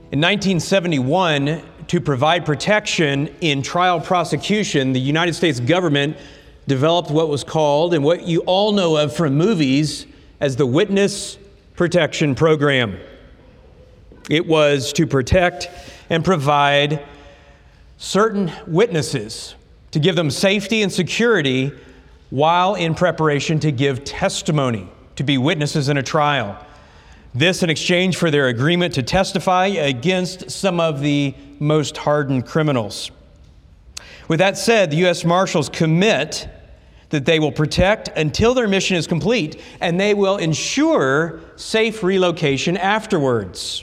In 1971, to provide protection in trial prosecution, the United States government developed what was called, and what you all know of from movies, as the Witness Protection Program. It was to protect and provide certain witnesses, to give them safety and security while in preparation to give testimony, to be witnesses in a trial. This in exchange for their agreement to testify against some of the most hardened criminals. With that said, the U.S. Marshals commit that they will protect until their mission is complete, and they will ensure safe relocation afterwards.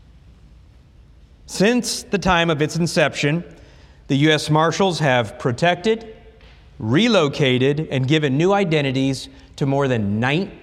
Since the time of its inception, the U.S. Marshals have protected, relocated, and given new identities to more than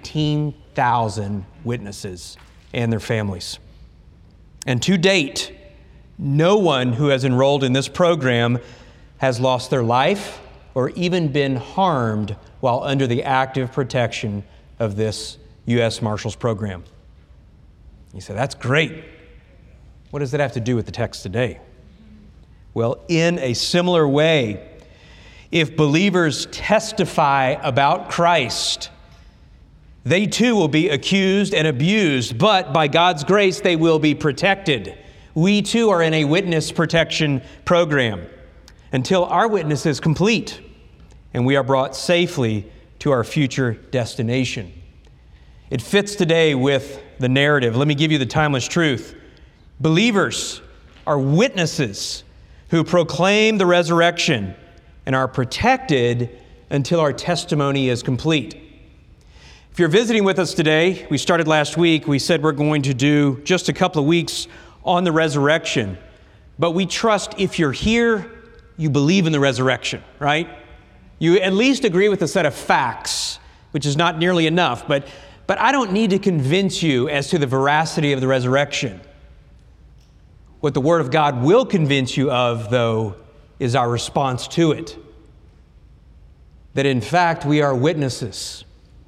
19,000 witnesses and their families. And to date, no one who has enrolled in this program has lost their life or even been harmed while under the active protection of this U.S. Marshals program. You say, that's great. What does that have to do with the text today? Well, in a similar way, if believers testify about Christ, they too will be accused and abused, but by God's grace, they will be protected. We too are in a witness protection program until our witness is complete and we are brought safely to our future destination. It fits today with the narrative. Let me give you the timeless truth. Believers are witnesses who proclaim the resurrection and are protected until our testimony is complete. If you're visiting with us today, we started last week. We said we're going to do just a couple of weeks on the resurrection. But we trust if you're here, you believe in the resurrection, right? You at least agree with a set of facts, which is not nearly enough. But I don't need to convince you as to the veracity of the resurrection. What the Word of God will convince you of, though, is our response to it. That in fact, we are witnesses.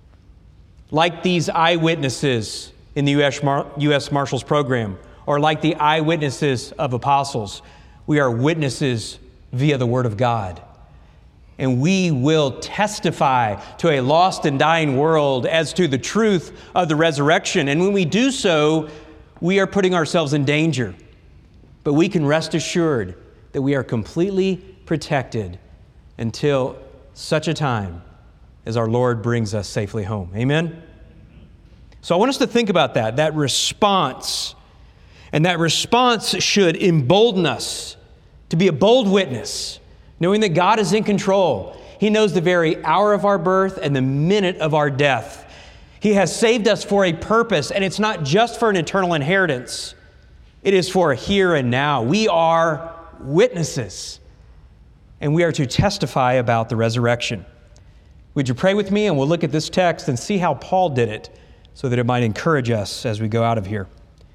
Like these eyewitnesses in the U.S. Marshals program, or like the eyewitnesses of apostles, we are witnesses via the Word of God. And we will testify to a lost and dying world as to the truth of the resurrection. And when we do so, we are putting ourselves in danger. But we can rest assured that we are completely protected until such a time as our Lord brings us safely home. Amen? So I want us to think about that response. And that response should embolden us to be a bold witness, knowing that God is in control. He knows the very hour of our birth and the minute of our death. He has saved us for a purpose, and it's not just for an eternal inheritance. It is for here and now. We are witnesses, and we are to testify about the resurrection. Would you pray with me, and we'll look at this text and see how Paul did it so that it might encourage us as we go out of here.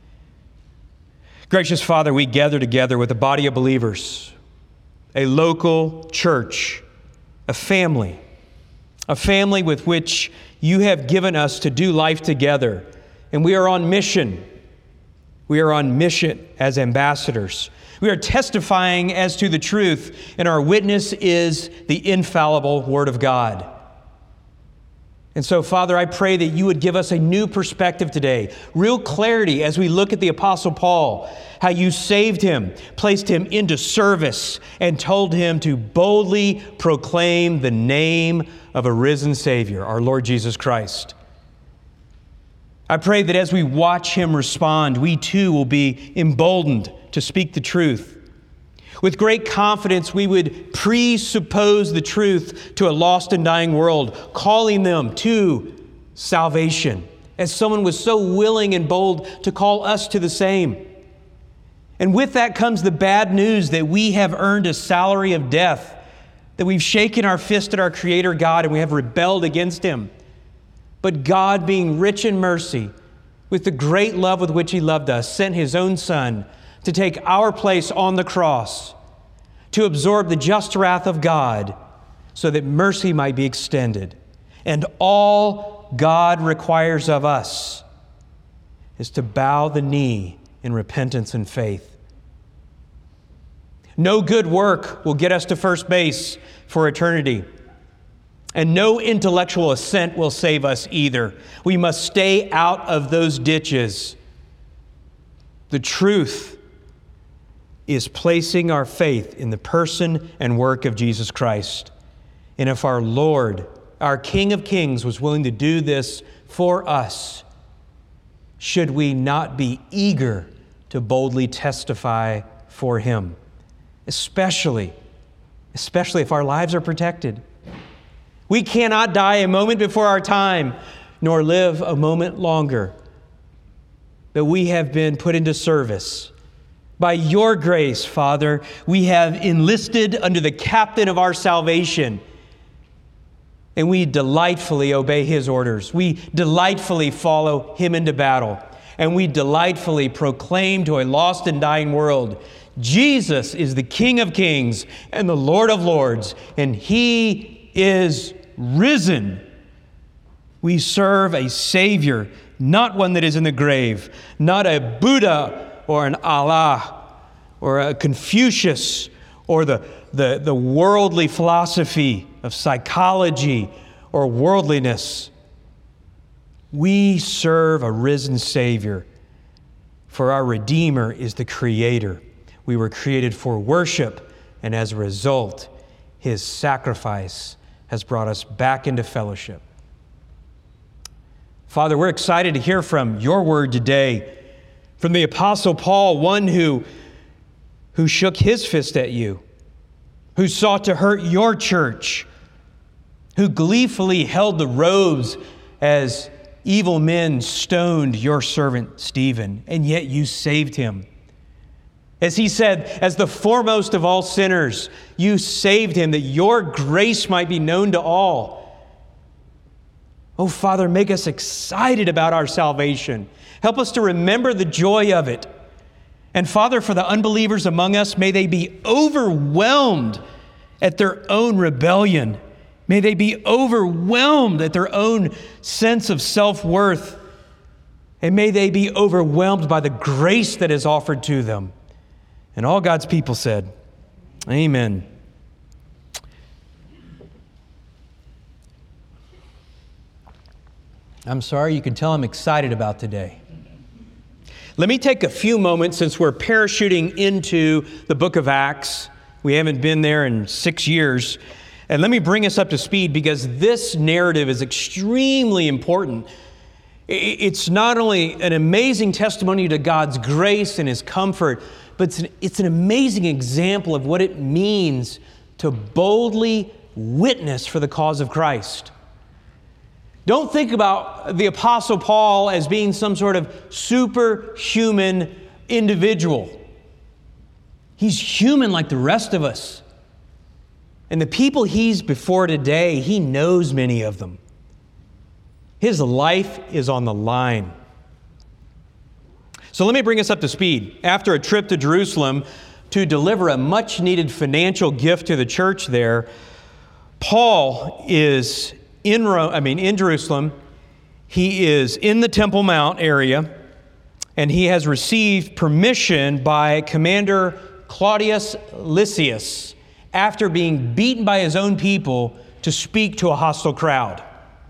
Gracious Father, we gather together with a body of believers, a local church, a family with which you have given us to do life together. And we are on mission. We are on mission as ambassadors. We are testifying as to the truth, and our witness is the infallible Word of God. And so, Father, I pray that you would give us a new perspective today, real clarity as we look at the Apostle Paul, how you saved him, placed him into service, and told him to boldly proclaim the name of a risen Savior, our Lord Jesus Christ. I pray that as we watch him respond, we too will be emboldened to speak the truth. With great confidence, we would presuppose the truth to a lost and dying world, calling them to salvation, as someone was so willing and bold to call us to the same. And with that comes the bad news that we have earned a salary of death, that we've shaken our fist at our Creator God and we have rebelled against Him. But God, being rich in mercy, with the great love with which He loved us, sent His own Son to take our place on the cross, to absorb the just wrath of God, so that mercy might be extended. And all God requires of us is to bow the knee in repentance and faith. No good work will get us to first base for eternity. And no intellectual assent will save us either. We must stay out of those ditches. The truth is placing our faith in the person and work of Jesus Christ. And if our Lord, our King of Kings, was willing to do this for us, should we not be eager to boldly testify for Him? Especially if our lives are protected. We cannot die a moment before our time, nor live a moment longer. But we have been put into service. By your grace, Father, we have enlisted under the captain of our salvation. And we delightfully obey His orders. We delightfully follow Him into battle. And we delightfully proclaim to a lost and dying world, Jesus is the King of Kings and the Lord of Lords, and He is risen. We serve a Savior, not one that is in the grave, not a Buddha or an Allah or a Confucius or the worldly philosophy of psychology or worldliness. We serve a risen Savior, for our Redeemer is the Creator. We were created for worship, and as a result, His sacrifice has brought us back into fellowship. Father, we're excited to hear from your word today, from the Apostle Paul, one who shook his fist at you, who sought to hurt your church, who gleefully held the robes as evil men stoned your servant Stephen, and yet you saved him. As he said, as the foremost of all sinners, you saved him that your grace might be known to all. Oh, Father, make us excited about our salvation. Help us to remember the joy of it. And Father, for the unbelievers among us, may they be overwhelmed at their own rebellion. May they be overwhelmed at their own sense of self-worth. And may they be overwhelmed by the grace that is offered to them. And all God's people said, amen. I'm sorry, you can tell I'm excited about today. Let me take a few moments, since we're parachuting into the book of Acts. We haven't been there in 6 years. And let me bring us up to speed, because this narrative is extremely important. It's not only an amazing testimony to God's grace and His comfort, but it's an amazing example of what it means to boldly witness for the cause of Christ. Don't think about the Apostle Paul as being some sort of superhuman individual. He's human like the rest of us. And the people he's before today, he knows many of them. His life is on the line. So let me bring us up to speed. After a trip to Jerusalem to deliver a much-needed financial gift to the church there, Paul is in Jerusalem. He is in the Temple Mount area, and he has received permission by Commander Claudius Lysias, after being beaten by his own people, to speak to a hostile crowd.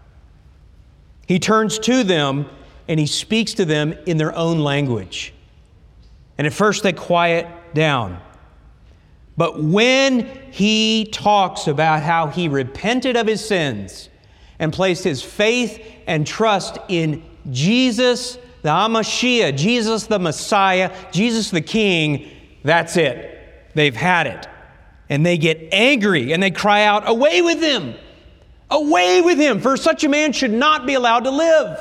He turns to them and he speaks to them in their own language. And at first they quiet down. But when he talks about how he repented of his sins and placed his faith and trust in Jesus the HaMashiach, Jesus the Messiah, Jesus the King, that's it. They've had it. And they get angry and they cry out, "Away with him! Away with him! For such a man should not be allowed to live."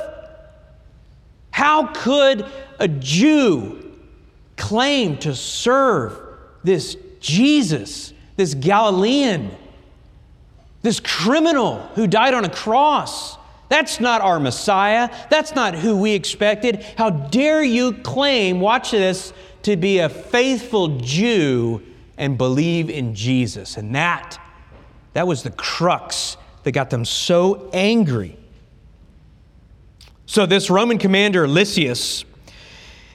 How could a Jew claim to serve this Jesus, this Galilean, this criminal who died on a cross? That's not our Messiah. That's not who we expected. How dare you claim, watch this, to be a faithful Jew and believe in Jesus? And that was the crux that got them so angry. So this Roman commander, Lysias,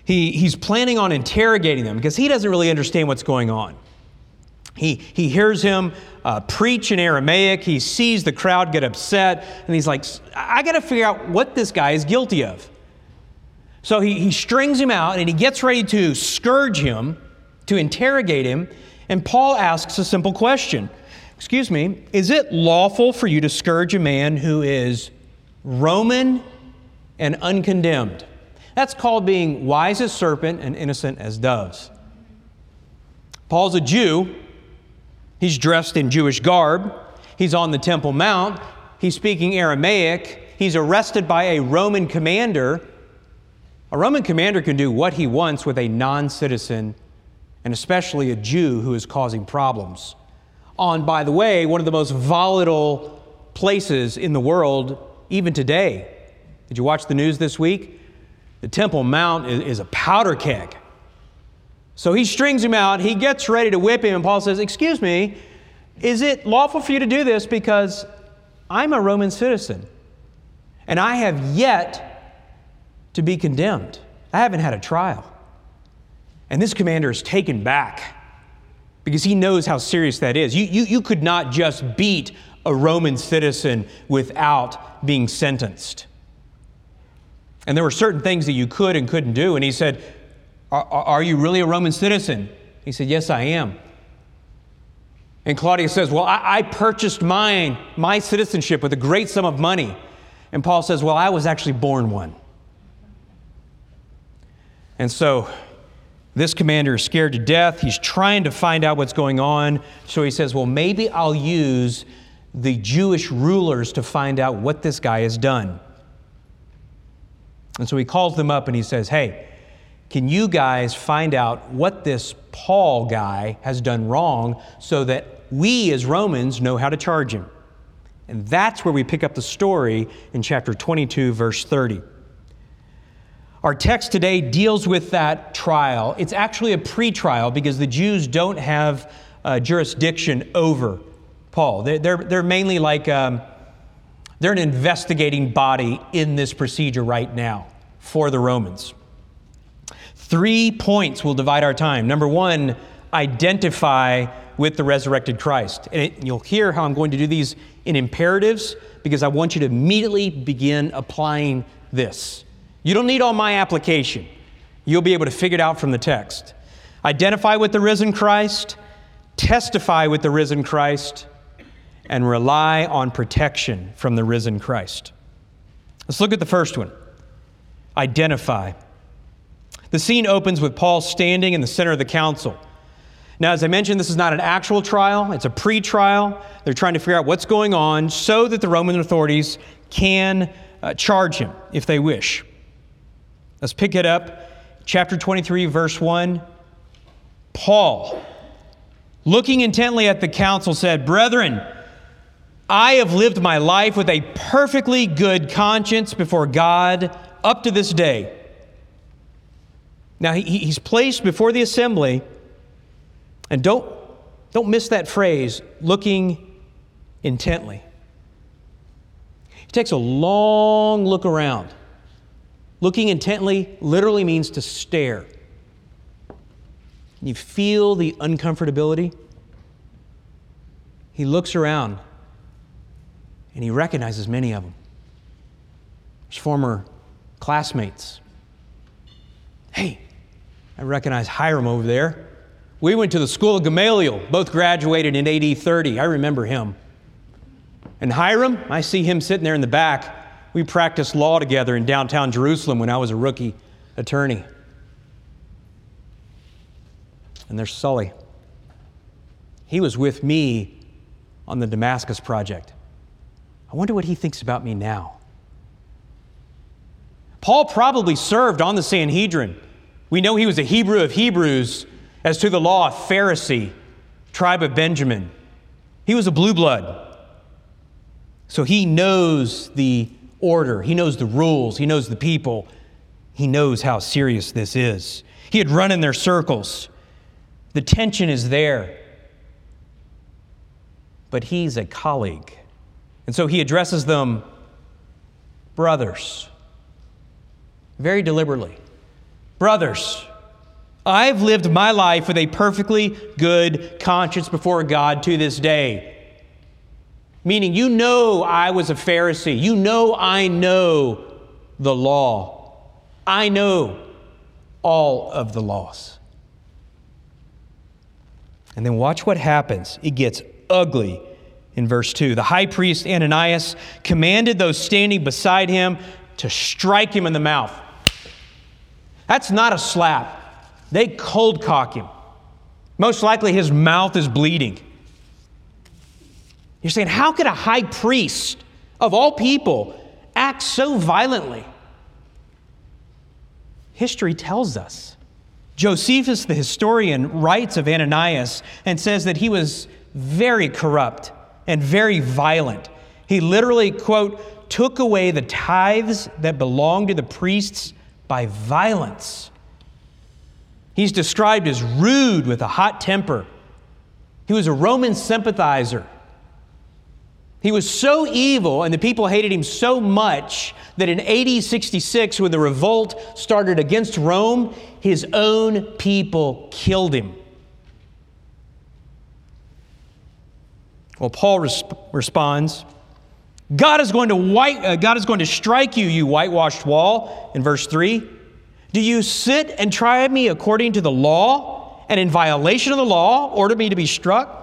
He's planning on interrogating them because he doesn't really understand what's going on. He hears him preach in Aramaic. He sees the crowd get upset, and he's like, I got to figure out what this guy is guilty of. So he strings him out, and he gets ready to scourge him, to interrogate him, and Paul asks a simple question. Excuse me, is it lawful for you to scourge a man who is Roman and uncondemned? That's called being wise as serpent and innocent as doves. Paul's a Jew. He's dressed in Jewish garb. He's on the Temple Mount. He's speaking Aramaic. He's arrested by a Roman commander. A Roman commander can do what he wants with a non-citizen, and especially a Jew who is causing problems. On, by the way, one of the most volatile places in the world, even today. Did you watch the news this week? The Temple Mount is a powder keg. So he strings him out, he gets ready to whip him, and Paul says, excuse me, is it lawful for you to do this because I'm a Roman citizen and I have yet to be condemned. I haven't had a trial. And this commander is taken back because he knows how serious that is. You could not just beat a Roman citizen without being sentenced. And there were certain things that you could and couldn't do. And he said, are you really a Roman citizen? He said, yes, I am. And Claudius says, well, I purchased my citizenship with a great sum of money. And Paul says, well, I was actually born one. And so this commander is scared to death. He's trying to find out what's going on. So he says, well, maybe I'll use the Jewish rulers to find out what this guy has done. And so he calls them up and he says, hey, can you guys find out what this Paul guy has done wrong so that we as Romans know how to charge him? And that's where we pick up the story in chapter 22, verse 30. Our text today deals with that trial. It's actually a pre-trial because the Jews don't have jurisdiction over Paul. They're mainly like, they're an investigating body in this procedure right now for the Romans. 3 points will divide our time. Number one, identify with the resurrected Christ. And you'll hear how I'm going to do these in imperatives because I want you to immediately begin applying this. You don't need all my application. You'll be able to figure it out from the text. Identify with the risen Christ, testify with the risen Christ, and rely on protection from the risen Christ. Let's look at the first one. Identify. The scene opens with Paul standing in the center of the council. Now, as I mentioned, this is not an actual trial. It's a pre-trial. They're trying to figure out what's going on so that the Roman authorities can charge him if they wish. Let's pick it up. Chapter 23, verse 1. Paul, looking intently at the council, said, "Brethren, I have lived my life with a perfectly good conscience before God up to this day." Now, he's placed before the assembly, and don't miss that phrase, looking intently. He takes a long look around. Looking intently literally means to stare. You feel the uncomfortability. He looks around, and he recognizes many of them. His former classmates. Hey, I recognize Hiram over there. We went to the school of Gamaliel, both graduated in AD 30. I remember him. And Hiram, I see him sitting there in the back. We practiced law together in downtown Jerusalem when I was a rookie attorney. And there's Sully. He was with me on the Damascus project. I wonder what he thinks about me now. Paul probably served on the Sanhedrin. We know he was a Hebrew of Hebrews, as to the law, a Pharisee, tribe of Benjamin. He was a blue blood. So he knows the order. He knows the rules. He knows the people. He knows how serious this is. He had run in their circles. The tension is there. But he's a colleague. And so he addresses them, brothers, very deliberately. Brothers, I've lived my life with a perfectly good conscience before God to this day. Meaning, you know I was a Pharisee. You know I know the law. I know all of the laws. And then watch what happens. It gets ugly in verse 2. The high priest Ananias commanded those standing beside him to strike him in the mouth. That's not a slap. They cold cock him. Most likely his mouth is bleeding. You're saying, how could a high priest of all people act so violently? History tells us. Josephus, the historian, writes of Ananias and says that he was very corrupt and very violent. He literally, quote, took away the tithes that belonged to the priests by violence. He's described as rude with a hot temper. He was a Roman sympathizer. He was so evil and the people hated him so much that in AD 66, when the revolt started against Rome, his own people killed him. Well, Paul responds, God is going to strike you, you whitewashed wall, in verse 3. Do you sit and try me according to the law, and in violation of the law order me to be struck?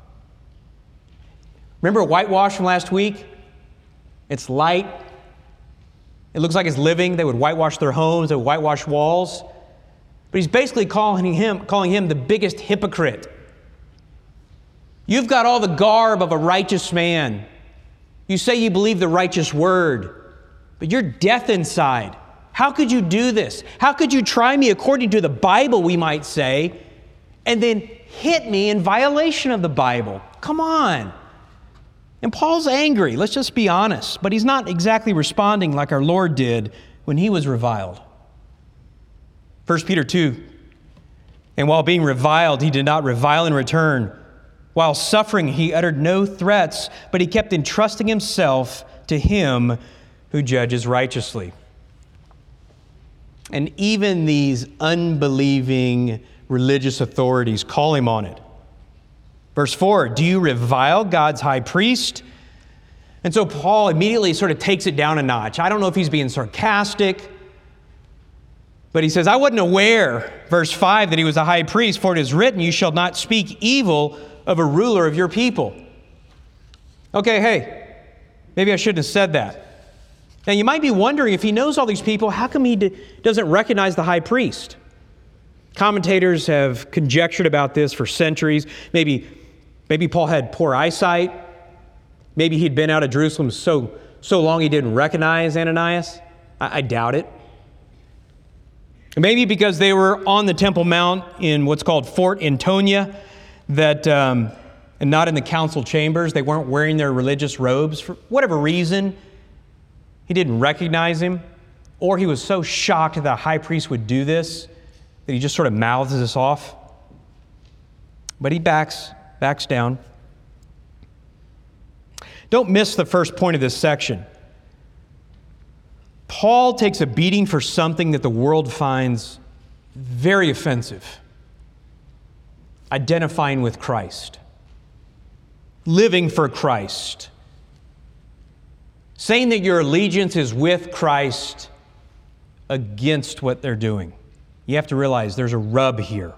Remember whitewash from last week? It's light. It looks like it's living. They would whitewash their homes. They would whitewash walls. But he's basically calling him the biggest hypocrite. You've got all the garb of a righteous man. You say you believe the righteous word, but you're death inside. How could you do this? How could you try me according to the Bible, we might say, and then hit me in violation of the Bible? Come on. And Paul's angry, let's just be honest, but he's not exactly responding like our Lord did when he was reviled. 1 Peter 2, and while being reviled, he did not revile in return. While suffering, he uttered no threats, but he kept entrusting himself to him who judges righteously. And even these unbelieving religious authorities call him on it. Verse 4, do you revile God's high priest? And so Paul immediately sort of takes it down a notch. I don't know if he's being sarcastic, but he says, I wasn't aware, verse 5, that he was a high priest, for it is written, you shall not speak evil of a ruler of your people. Okay, hey, maybe I shouldn't have said that. Now you might be wondering, if he knows all these people, how come he doesn't recognize the high priest? Commentators have conjectured about this for centuries. Maybe Paul had poor eyesight. Maybe he'd been out of Jerusalem so long he didn't recognize Ananias. I doubt it. Maybe because they were on the Temple Mount in what's called Fort Antonia, and not in the council chambers. They weren't wearing their religious robes. For whatever reason, he didn't recognize him. Or he was so shocked that the high priest would do this that he just sort of mouths this off. But he backs down. Don't miss the first point of this section. Paul takes a beating for something that the world finds very offensive. Identifying with Christ. Living for Christ. Saying that your allegiance is with Christ against what they're doing. You have to realize there's a rub here.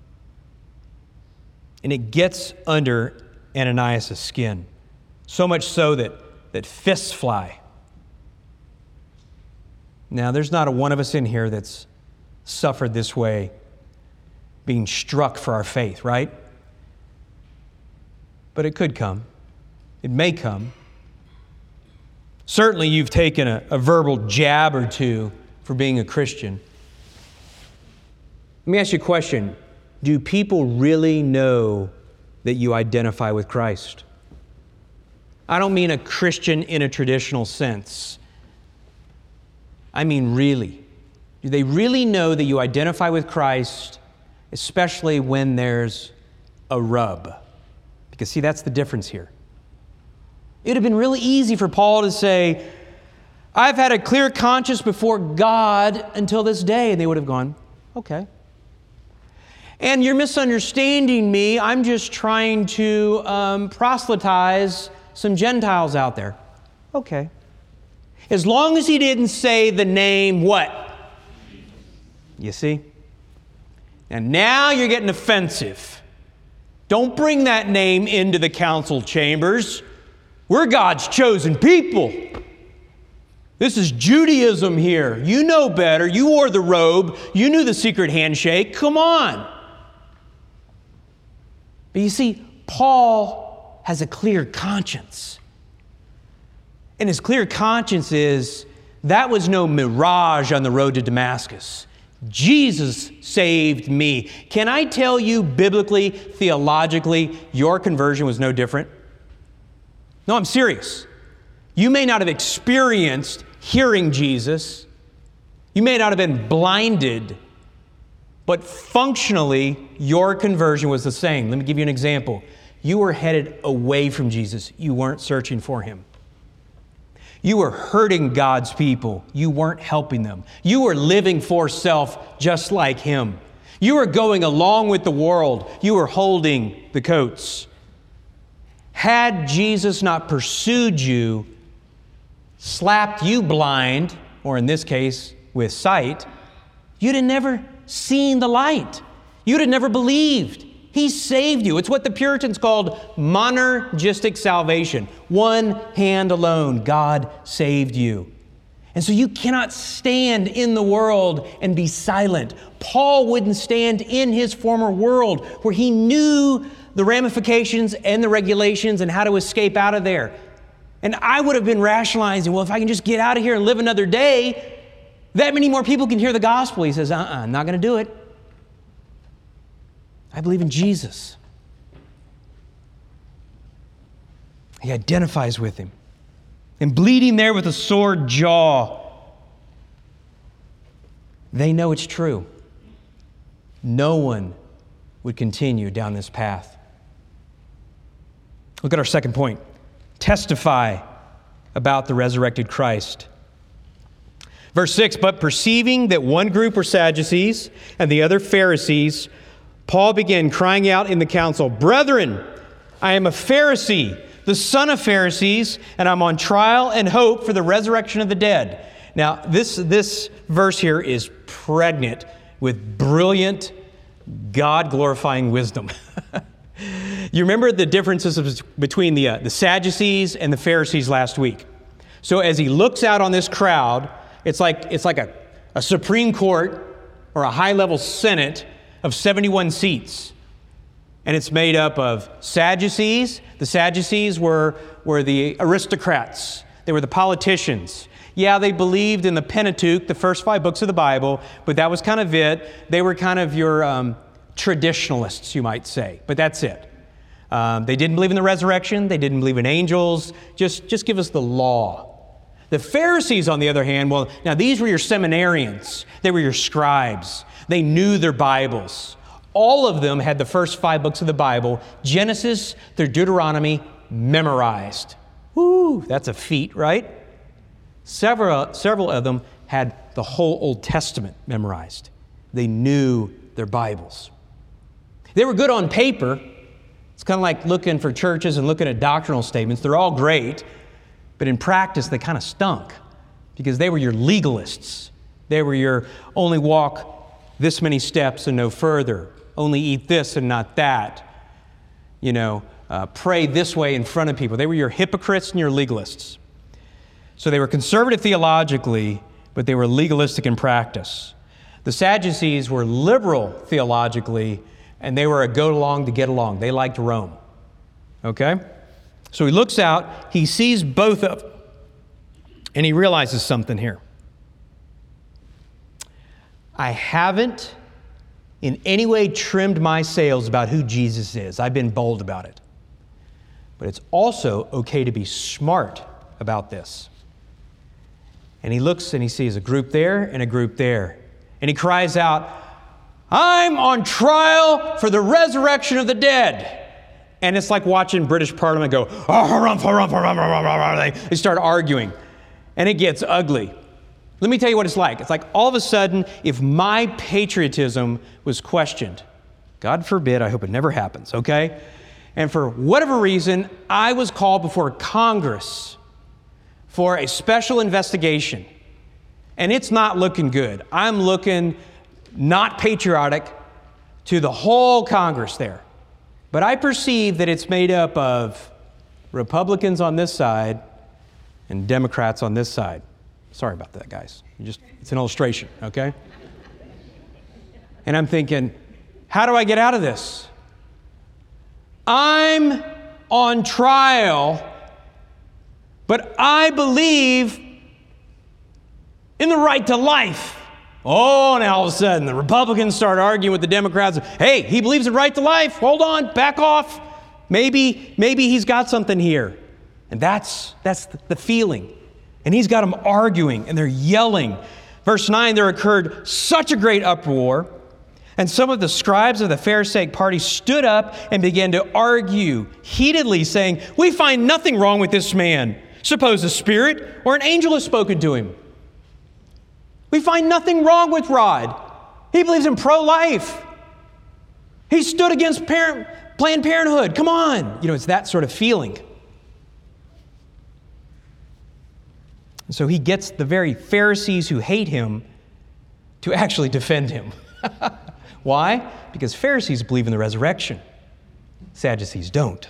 And it gets under Ananias' skin. So much so that fists fly. Now, there's not a one of us in here that's suffered this way, being struck for our faith, right? But it could come. It may come. Certainly you've taken a verbal jab or two for being a Christian. Let me ask you a question. Do people really know that you identify with Christ? I don't mean a Christian in a traditional sense. I mean really. Do they really know that you identify with Christ, especially when there's a rub? Because see, that's the difference here. It would have been really easy for Paul to say, I've had a clear conscience before God until this day. And they would have gone, Okay. And you're misunderstanding me. I'm just trying to proselytize some Gentiles out there. Okay. As long as he didn't say the name what? You see? And now you're getting offensive. Don't bring that name into the council chambers. We're God's chosen people. This is Judaism here. You know better. You wore the robe. You knew the secret handshake. Come on. But you see, Paul has a clear conscience. And his clear conscience is that was no mirage on the road to Damascus. Jesus saved me. Can I tell you biblically, theologically, your conversion was no different? No, I'm serious. You may not have experienced hearing Jesus. You may not have been blinded, but functionally, your conversion was the same. Let me give you an example. You were headed away from Jesus. You weren't searching for Him. You were hurting God's people. You weren't helping them. You were living for self just like Him. You were going along with the world. You were holding the coats. Had Jesus not pursued you, slapped you blind, or in this case, with sight, you'd have never seen the light. You'd have never believed. He saved you. It's what the Puritans called monergistic salvation. One hand alone, God saved you. And so you cannot stand in the world and be silent. Paul wouldn't stand in his former world where he knew the ramifications and the regulations and how to escape out of there. And I would have been rationalizing, well, if I can just get out of here and live another day, that many more people can hear the gospel. He says, I'm not going to do it. I believe in Jesus. He identifies with Him. And bleeding there with a sore jaw, they know it's true. No one would continue down this path. Look at our second point. Testify about the resurrected Christ. Verse 6, but perceiving that one group were Sadducees and the other Pharisees, Paul began crying out in the council, brethren, I am a Pharisee, the son of Pharisees, and I'm on trial and hope for the resurrection of the dead. Now, this verse here is pregnant with brilliant, God-glorifying wisdom. You remember the differences between the Sadducees and the Pharisees last week. So as he looks out on this crowd, it's like a Supreme Court or a high-level Senate of 71 seats. And it's made up of Sadducees. The Sadducees were the aristocrats. They were the politicians. Yeah, they believed in the Pentateuch, the first 5 books of the Bible, but that was kind of it. They were kind of your traditionalists, you might say, but that's it. They didn't believe in the resurrection. They didn't believe in angels. Just give us the law. The Pharisees, on the other hand, well, now these were your seminarians. They were your scribes. They knew their Bibles. All of them had the first 5 books of the Bible, Genesis through Deuteronomy, memorized. Woo, that's a feat, right? Several of them had the whole Old Testament memorized. They knew their Bibles. They were good on paper. It's kind of like looking for churches and looking at doctrinal statements. They're all great, but in practice, they kind of stunk because they were your legalists. They were your only walk this many steps and no further. Only eat this and not that. Pray this way in front of people. They were your hypocrites and your legalists. So they were conservative theologically, but they were legalistic in practice. The Sadducees were liberal theologically, and they were a go along to get along. They liked Rome. Okay? So he looks out, he sees both of them, and he realizes something here. I haven't in any way trimmed my sails about who Jesus is. I've been bold about it. But it's also okay to be smart about this. And he looks and he sees a group there and a group there. And he cries out, I'm on trial for the resurrection of the dead. And it's like watching British Parliament go, oh, harumph, harumph, harumph, harumph, harumph. They start arguing. And it gets ugly. Let me tell you what it's like. It's like all of a sudden, if my patriotism was questioned, God forbid, I hope it never happens, okay? And for whatever reason, I was called before Congress for a special investigation. And it's not looking good. I'm looking not patriotic to the whole Congress there. But I perceive that it's made up of Republicans on this side and Democrats on this side. Sorry about that, guys. It's an illustration, okay? And I'm thinking, how do I get out of this? I'm on trial, but I believe in the right to life. Oh, and all of a sudden, the Republicans start arguing with the Democrats. Hey, he believes in right to life. Hold on, back off. Maybe he's got something here. And that's the feeling. And he's got them arguing, and they're yelling. Verse 9, there occurred such a great uproar, and some of the scribes of the Pharisaic party stood up and began to argue heatedly, saying, "We find nothing wrong with this man. Suppose a spirit or an angel has spoken to him. We find nothing wrong with Rod. He believes in pro-life. He stood against Planned Parenthood. Come on." It's that sort of feeling. So he gets the very Pharisees who hate him to actually defend him. Why? Because Pharisees believe in the resurrection. Sadducees don't.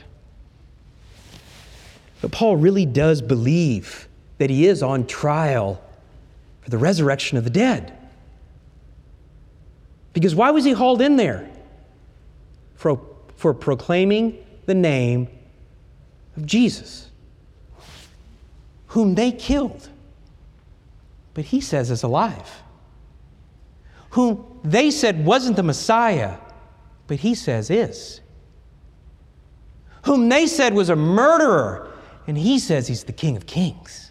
But Paul really does believe that he is on trial for the resurrection of the dead. Because why was he hauled in there? For proclaiming the name of Jesus, whom they killed, but he says is alive. Whom they said wasn't the Messiah, but he says is. Whom they said was a murderer, and he says he's the King of Kings.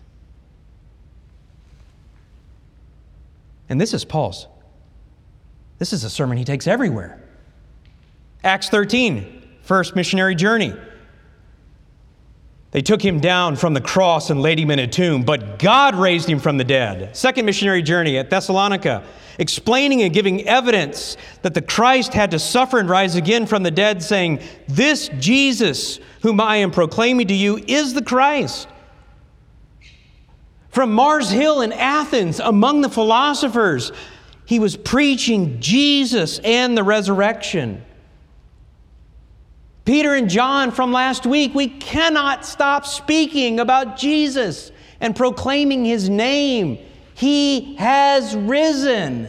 And this is Paul's. This is a sermon he takes everywhere. Acts 13, first missionary journey. They took him down from the cross and laid him in a tomb, but God raised him from the dead. Second missionary journey at Thessalonica, explaining and giving evidence that the Christ had to suffer and rise again from the dead, saying, "This Jesus, whom I am proclaiming to you, is the Christ." From Mars Hill in Athens, among the philosophers, he was preaching Jesus and the resurrection. Peter and John from last week, we cannot stop speaking about Jesus and proclaiming his name. He has risen.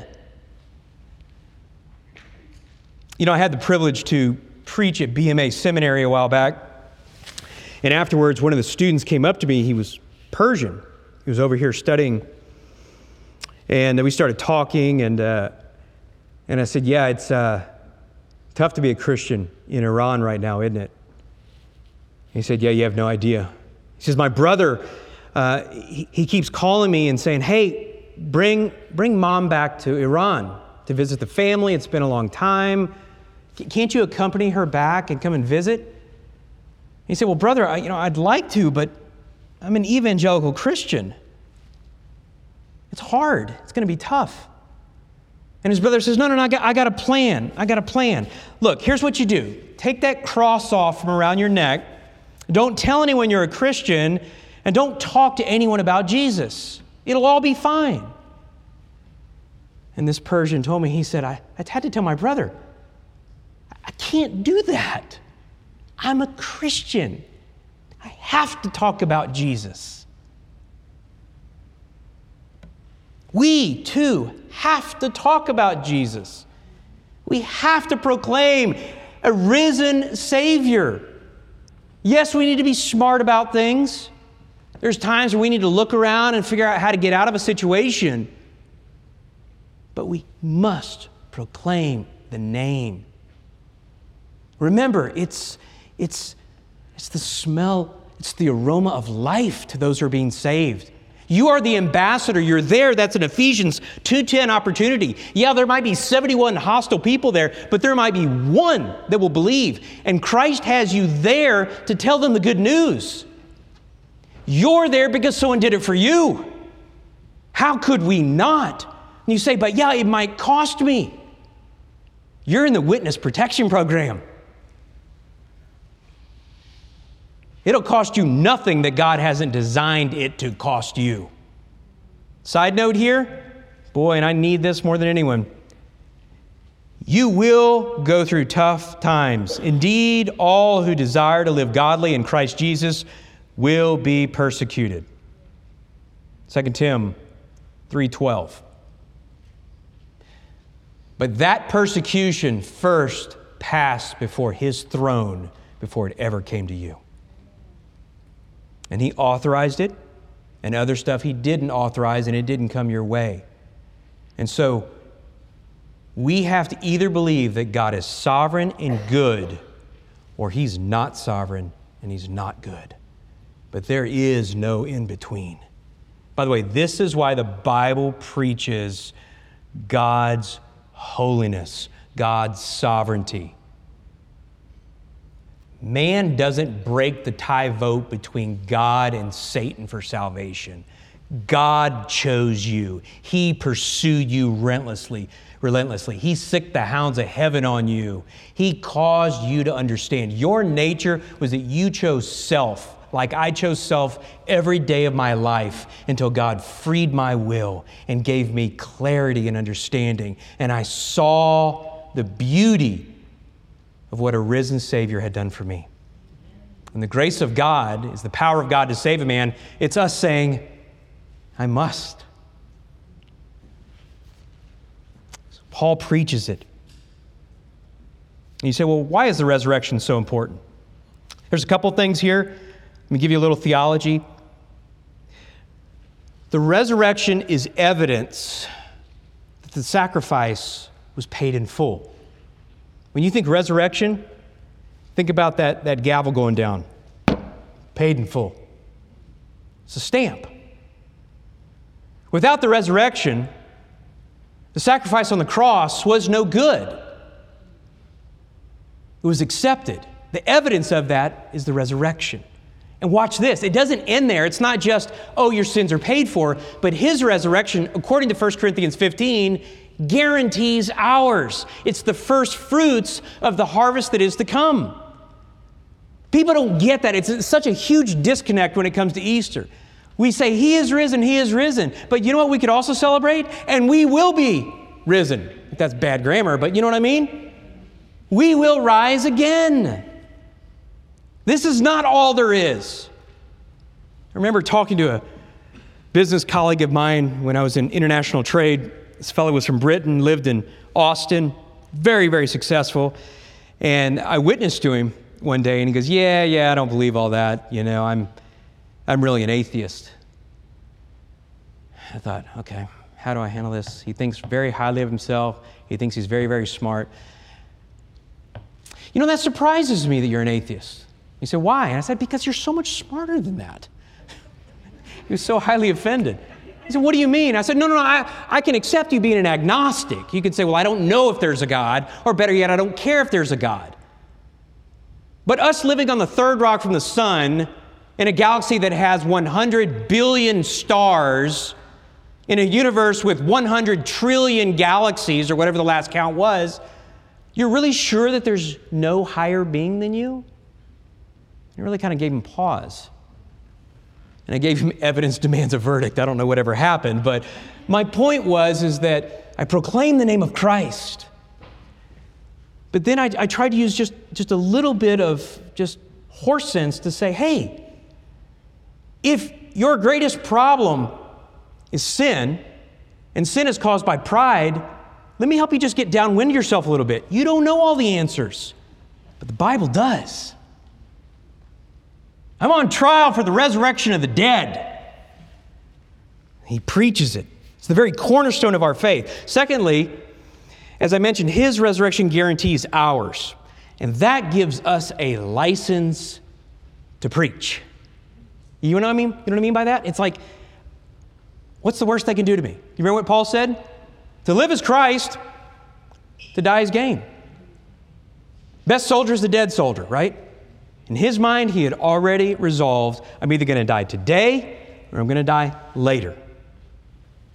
I had the privilege to preach at BMA Seminary a while back. And afterwards, one of the students came up to me. He was Persian. He was over here studying. And we started talking, and I said, "Yeah, it's tough to be a Christian in Iran right now, isn't it?" He said, "Yeah, you have no idea." He says, "My brother, he keeps calling me and saying, 'Hey, bring mom back to Iran to visit the family. It's been a long time. Can't you accompany her back and come and visit?" He said, "Well, brother, I'd like to, but I'm an evangelical Christian. It's hard. It's going to be tough." And his brother says, No, I got a plan. I got a plan. Look, here's what you do. Take that cross off from around your neck. Don't tell anyone you're a Christian, and don't talk to anyone about Jesus. It'll all be fine. And this Persian told me, he said, I had to tell my brother, I can't do that. I'm a Christian. I have to talk about Jesus. We, too, have to talk about Jesus. We have to proclaim a risen Savior. Yes, we need to be smart about things. There's times where we need to look around and figure out how to get out of a situation. But we must proclaim the name. Remember, it's the smell, it's the aroma of life to those who are being saved. You are the ambassador. You're there. That's an Ephesians 2:10 opportunity. Yeah, there might be 71 hostile people there, but there might be one that will believe. And Christ has you there to tell them the good news. You're there because someone did it for you. How could we not? And you say, but yeah, it might cost me. You're in the witness protection program. It'll cost you nothing that God hasn't designed it to cost you. Side note here, boy, and I need this more than anyone. You will go through tough times. Indeed, all who desire to live godly in Christ Jesus will be persecuted. 2 Tim 3:12. But that persecution first passed before His throne before it ever came to you. And He authorized it, and other stuff He didn't authorize, and it didn't come your way. And so we have to either believe that God is sovereign and good, or He's not sovereign and He's not good. But there is no in between. By the way, this is why the Bible preaches God's holiness, God's sovereignty. Man doesn't break the tie vote between God and Satan for salvation. God chose you. He pursued you relentlessly. He sicked the hounds of heaven on you. He caused you to understand. Your nature was that you chose self, like I chose self every day of my life until God freed my will and gave me clarity and understanding. And I saw the beauty of what a risen Savior had done for me. And the grace of God is the power of God to save a man. It's us saying, I must. So Paul preaches it. And you say, well, why is the resurrection so important? There's a couple things here. Let me give you a little theology. The resurrection is evidence that the sacrifice was paid in full. When you think resurrection, think about that gavel going down. Paid in full. It's a stamp. Without the resurrection, the sacrifice on the cross was no good. It was accepted. The evidence of that is the resurrection. And watch this. It doesn't end there. It's not just, oh, your sins are paid for, but His resurrection, according to 1 Corinthians 15, guarantees ours. It's the first fruits of the harvest that is to come. People don't get that. It's such a huge disconnect when it comes to Easter. We say, He is risen, He is risen. But you know what we could also celebrate? And we will be risen. That's bad grammar, but you know what I mean? We will rise again. This is not all there is. I remember talking to a business colleague of mine when I was in international trade. This fellow was from Britain, lived in Austin, very, very successful. And I witnessed to him one day, and he goes, yeah, I don't believe all that. You know, I'm really an atheist. I thought, okay, how do I handle this? He thinks very highly of himself. He thinks he's very, very smart. You know, that surprises me that you're an atheist. He said, why? And I said, because you're so much smarter than that. He was so highly offended. He said, what do you mean? I said, no, I can accept you being an agnostic. You can say, well, I don't know if there's a God, or better yet, I don't care if there's a God. But us living on the third rock from the sun in a galaxy that has 100 billion stars, in a universe with 100 trillion galaxies, or whatever the last count was, you're really sure that there's no higher being than you? It really kind of gave him pause. And I gave him evidence demands a verdict. I don't know whatever happened, but my point is that I proclaimed the name of Christ. But then I tried to use just a little bit of just horse sense to say, hey, if your greatest problem is sin, and sin is caused by pride, let me help you just get downwind yourself a little bit. You don't know all the answers, but the Bible does. I'm on trial for the resurrection of the dead. He preaches it. It's the very cornerstone of our faith. Secondly, as I mentioned, His resurrection guarantees ours. And that gives us a license to preach. You know what I mean? You know what I mean by that? It's like, what's the worst they can do to me? You remember what Paul said? To live is Christ, to die is gain. Best soldier is the dead soldier, right? In his mind, he had already resolved, I'm either going to die today or I'm going to die later.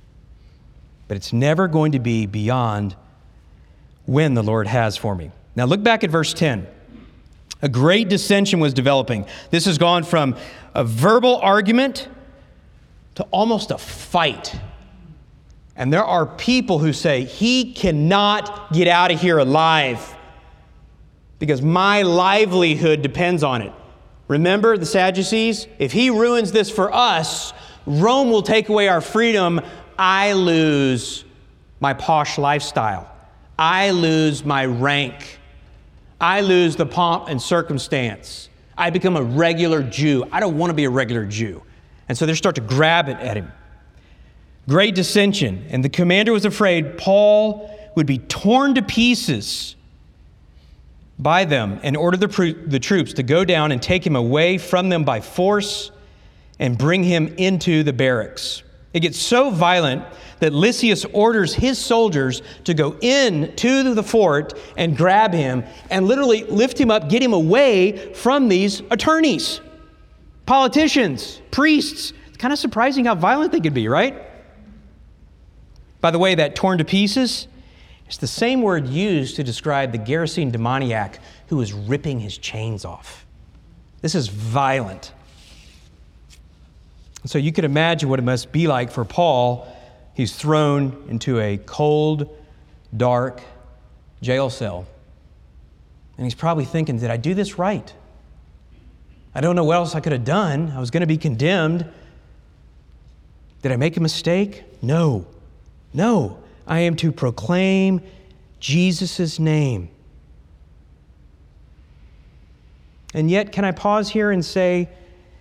but it's never going to be beyond when the Lord has for me. Now look back at verse 10. A great dissension was developing. This has gone from a verbal argument to almost a fight. And there are people who say, he cannot get out of here alive because my livelihood depends on it. Remember the Sadducees? If he ruins this for us, Rome will take away our freedom. I lose my posh lifestyle. I lose my rank. I lose the pomp and circumstance. I become a regular Jew. I don't want to be a regular Jew. And so they start to grab it at him. Great dissension. And the commander was afraid Paul would be torn to pieces by them and ordered the troops to go down and take him away from them by force and bring him into the barracks. It gets so violent that Lysias orders his soldiers to go into the fort and grab him and literally lift him up, get him away from these attorneys, politicians, priests. It's kind of surprising how violent they could be, right? By the way, that torn to pieces, it's the same word used to describe the Gerasene demoniac who was ripping his chains off. This is violent. So you could imagine what it must be like for Paul. He's thrown into a cold, dark jail cell. And he's probably thinking, did I do this right? I don't know what else I could have done. I was going to be condemned. Did I make a mistake? No. I am to proclaim Jesus' name. And yet, can I pause here and say,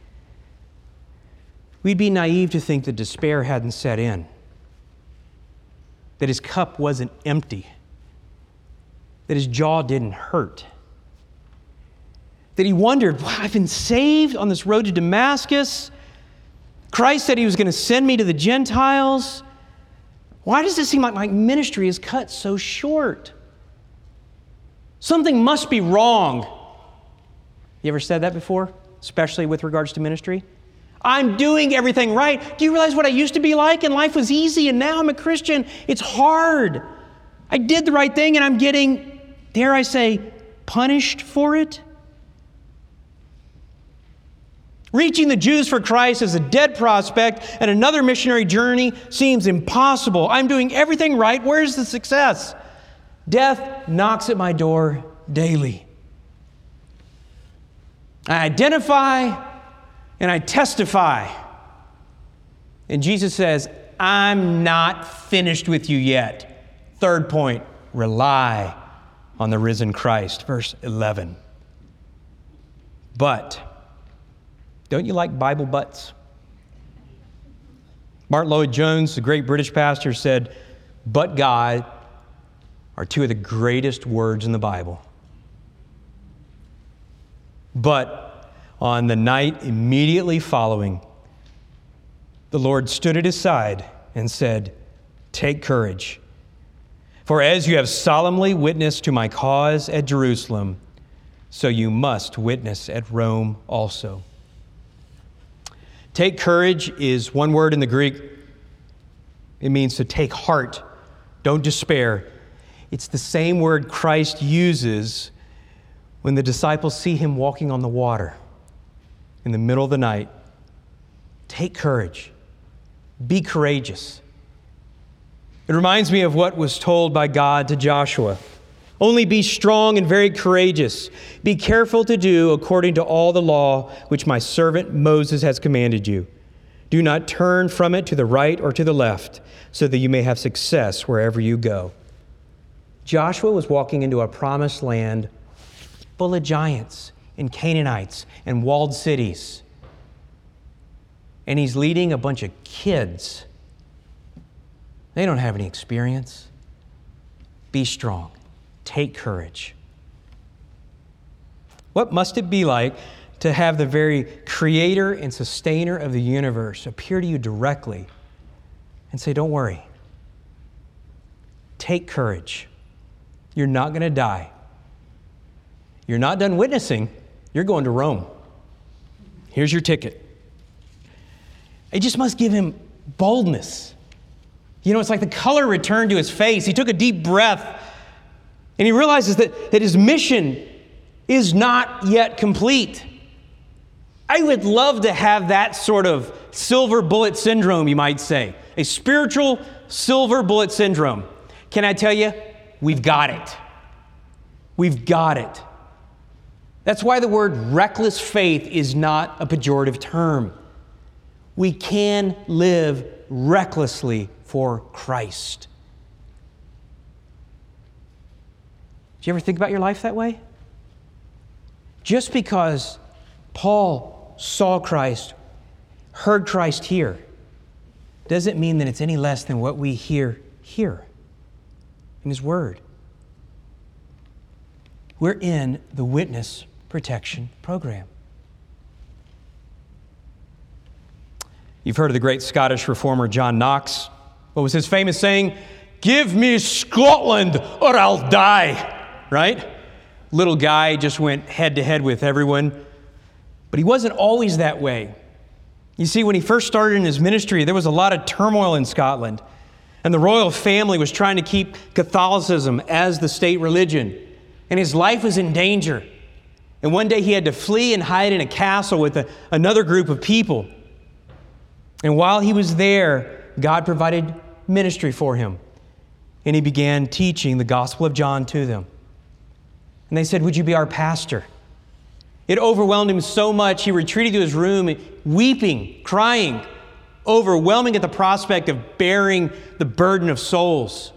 we'd be naive to think that despair hadn't set in, that his cup wasn't empty, that his jaw didn't hurt, that he wondered, I've been saved on this road to Damascus. Christ said he was going to send me to the Gentiles. Why does it seem like my ministry is cut so short? Something must be wrong. You ever said that before, especially with regards to ministry? I'm doing everything right. Do you realize what I used to be like? And life was easy, and now I'm a Christian. It's hard. I did the right thing, and I'm getting, dare I say, punished for it? Reaching the Jews for Christ is a dead prospect, and another missionary journey seems impossible. I'm doing everything right. Where's the success? Death knocks at my door daily. I identify and I testify. And Jesus says, I'm not finished with you yet. Third point, rely on the risen Christ. Verse 11. But, don't you like Bible buts? Martin Lloyd-Jones, the great British pastor, said, but God are two of the greatest words in the Bible. But on the night immediately following, the Lord stood at his side and said, take courage, for as you have solemnly witnessed to my cause at Jerusalem, so you must witness at Rome also. Take courage is one word in the Greek. It means to take heart. Don't despair. It's the same word Christ uses when the disciples see him walking on the water in the middle of the night. Take courage. Be courageous. It reminds me of what was told by God to Joshua. Only be strong and very courageous. Be careful to do according to all the law which my servant Moses has commanded you. Do not turn from it to the right or to the left, so that you may have success wherever you go. Joshua was walking into a promised land full of giants and Canaanites and walled cities. And he's leading a bunch of kids. They don't have any experience. Be strong. Take courage. What must it be like to have the very creator and sustainer of the universe appear to you directly and say, don't worry. Take courage. You're not going to die. You're not done witnessing. You're going to Rome. Here's your ticket. It just must give him boldness. It's like the color returned to his face. He took a deep breath, and he realizes that his mission is not yet complete. I would love to have that sort of silver bullet syndrome, you might say. A spiritual silver bullet syndrome. Can I tell you? We've got it. We've got it. That's why the word reckless faith is not a pejorative term. We can live recklessly for Christ. Do you ever think about your life that way? Just because Paul saw Christ, heard Christ here, doesn't mean that it's any less than what we hear here in His Word. We're in the Witness Protection Program. You've heard of the great Scottish reformer John Knox. What was his famous saying? "Give me Scotland or I'll die." Right? Little guy just went head to head with everyone. But he wasn't always that way. You see, when he first started in his ministry, there was a lot of turmoil in Scotland. And the royal family was trying to keep Catholicism as the state religion. And his life was in danger. And one day he had to flee and hide in a castle with another group of people. And while he was there, God provided ministry for him. And he began teaching the Gospel of John to them. And they said, "Would you be our pastor?" It overwhelmed him so much, he retreated to his room, weeping, crying, overwhelming at the prospect of bearing the burden of souls.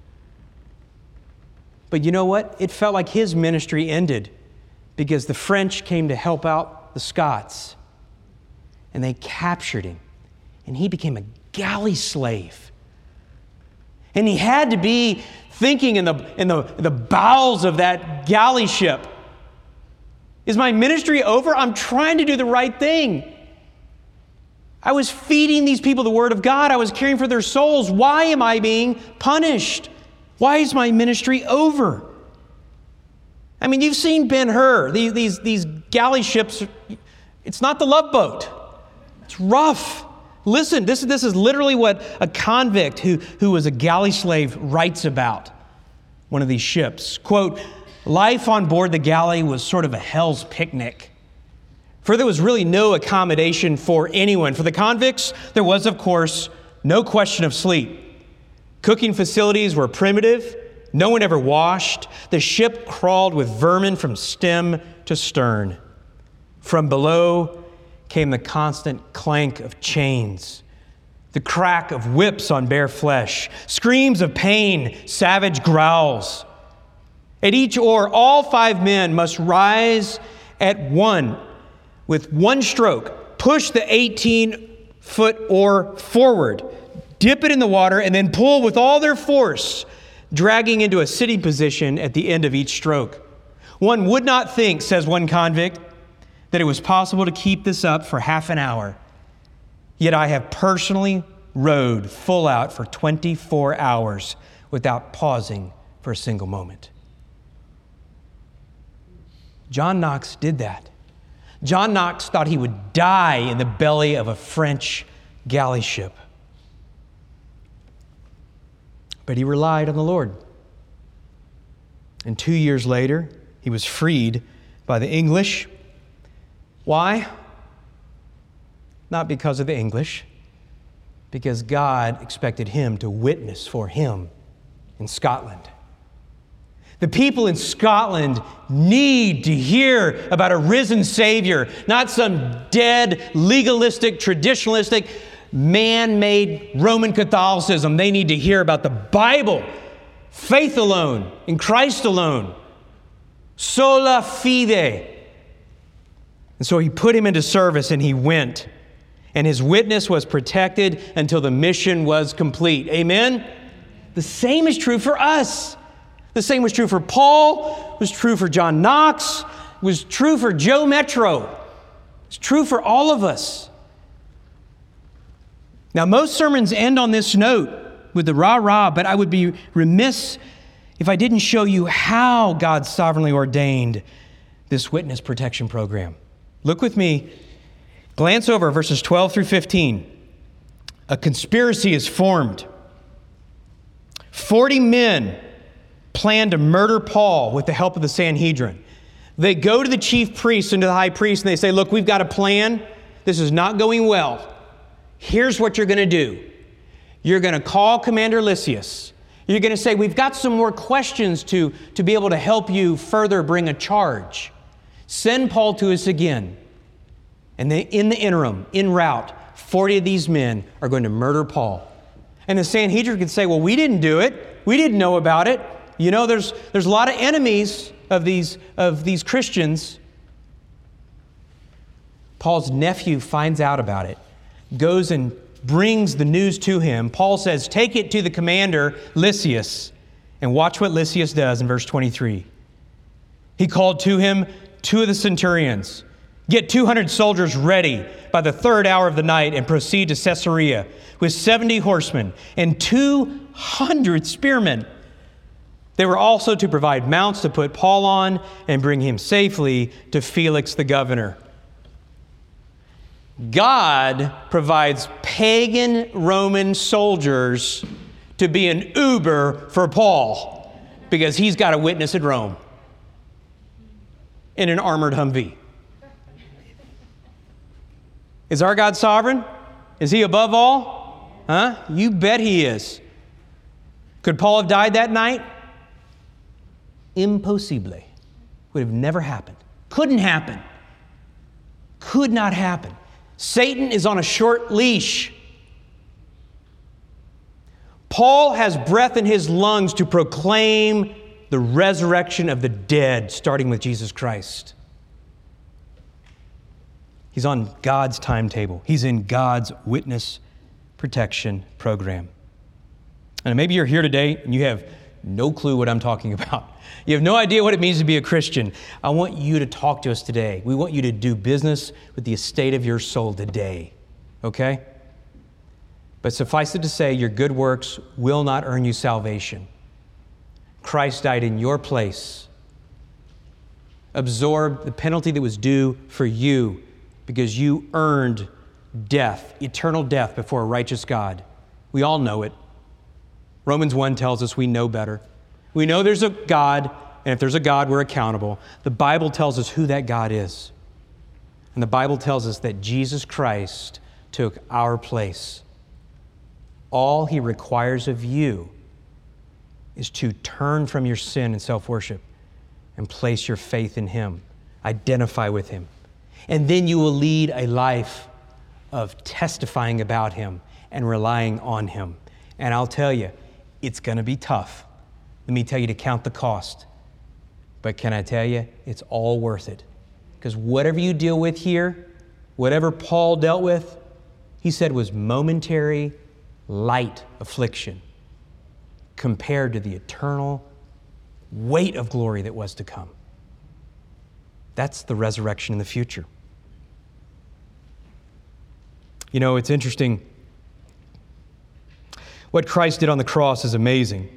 But you know what? It felt like his ministry ended because the French came to help out the Scots. And they captured him. And he became a galley slave. And he had to be thinking in the bowels of that galley ship, is my ministry over? I'm trying to do the right thing. I was feeding these people the Word of God. I was caring for their souls. Why am I being punished? Why is my ministry over? I mean, you've seen Ben-Hur, these galley ships. It's not the Love Boat. It's rough. Listen, this is literally what a convict who was a galley slave writes about one of these ships. Quote, "Life on board the galley was sort of a hell's picnic. For there was really no accommodation for anyone. For the convicts, there was, of course, no question of sleep. Cooking facilities were primitive. No one ever washed. The ship crawled with vermin from stem to stern. From below came the constant clank of chains, the crack of whips on bare flesh, screams of pain, savage growls. At each oar, all 5 men must rise with one stroke, push the 18-foot oar forward, dip it in the water, and then pull with all their force, dragging into a sitting position at the end of each stroke. One would not think, says one convict, that it was possible to keep this up for half an hour. Yet I have personally rowed full out for 24 hours without pausing for a single moment." John Knox did that. John Knox thought he would die in the belly of a French galley ship. But he relied on the Lord. And 2 years later, he was freed by the English. Why? Not because of the English, because God expected him to witness for him in Scotland. The people in Scotland need to hear about a risen Savior, not some dead, legalistic, traditionalistic, man-made Roman Catholicism. They need to hear about the Bible, faith alone, in Christ alone, sola fide. And so he put him into service and he went. And his witness was protected until the mission was complete. Amen? The same is true for us. The same was true for Paul, was true for John Knox, was true for Joe Metro. It's true for all of us. Now, most sermons end on this note with the rah-rah, but I would be remiss if I didn't show you how God sovereignly ordained this witness protection program. Look with me. Glance over verses 12 through 15. A conspiracy is formed. 40 men plan to murder Paul with the help of the Sanhedrin. They go to the chief priest and to the high priest and they say, look, we've got a plan. This is not going well. Here's what you're going to do. You're going to call Commander Lysias. You're going to say, we've got some more questions to be able to help you further bring a charge. Send Paul to us again. And in the interim, en route, 40 of these men are going to murder Paul. And the Sanhedrin could say, well, we didn't do it. We didn't know about it. You know, there's a lot of enemies of these Christians. Paul's nephew finds out about it, goes and brings the news to him. Paul says, take it to the commander, Lysias. And watch what Lysias does in verse 23. He called to him 2 of the centurions. Get 200 soldiers ready by the 3rd hour of the night and proceed to Caesarea with 70 horsemen and 200 spearmen. They were also to provide mounts to put Paul on and bring him safely to Felix the governor. God provides pagan Roman soldiers to be an Uber for Paul because he's got a witness at Rome in an armored Humvee. Is our God sovereign? Is he above all? Huh? You bet he is. Could Paul have died that night? Impossible. Would have never happened. Couldn't happen. Could not happen. Satan is on a short leash. Paul has breath in his lungs to proclaim the resurrection of the dead, starting with Jesus Christ. He's on God's timetable. He's in God's witness protection program. And maybe you're here today and you have no clue what I'm talking about. You have no idea what it means to be a Christian. I want you to talk to us today. We want you to do business with the estate of your soul today. Okay? But suffice it to say, your good works will not earn you salvation. Christ died in your place, absorbed the penalty that was due for you because you earned death, eternal death before a righteous God. We all know it. Romans 1 tells us we know better. We know there's a God, and if there's a God, we're accountable. The Bible tells us who that God is. And the Bible tells us that Jesus Christ took our place. All he requires of you is to turn from your sin and self-worship and place your faith in him. Identify with him. And then you will lead a life of testifying about him and relying on him. And I'll tell you, it's going to be tough. Let me tell you to count the cost. But can I tell you, it's all worth it. Because whatever you deal with here, whatever Paul dealt with, he said was momentary, light affliction compared to the eternal weight of glory that was to come. That's the resurrection in the future. You know, it's interesting. What Christ did on the cross is amazing.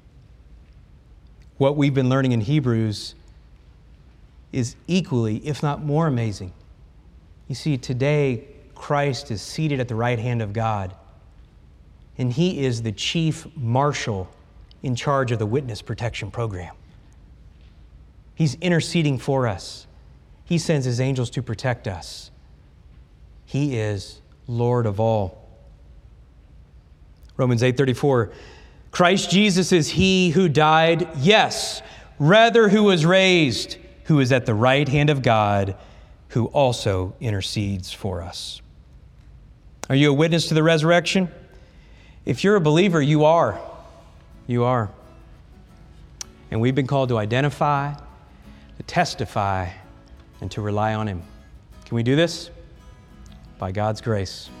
What we've been learning in Hebrews is equally, if not more amazing. You see, today, Christ is seated at the right hand of God, and he is the chief marshal in charge of the witness protection program. He's interceding for us. He sends his angels to protect us. He is Lord of all. Romans 8:34, Christ Jesus is he who died, yes, rather who was raised, who is at the right hand of God, who also intercedes for us. Are you a witness to the resurrection? If you're a believer, you are. You are. And we've been called to identify, to testify, and to rely on him. Can we do this? By God's grace.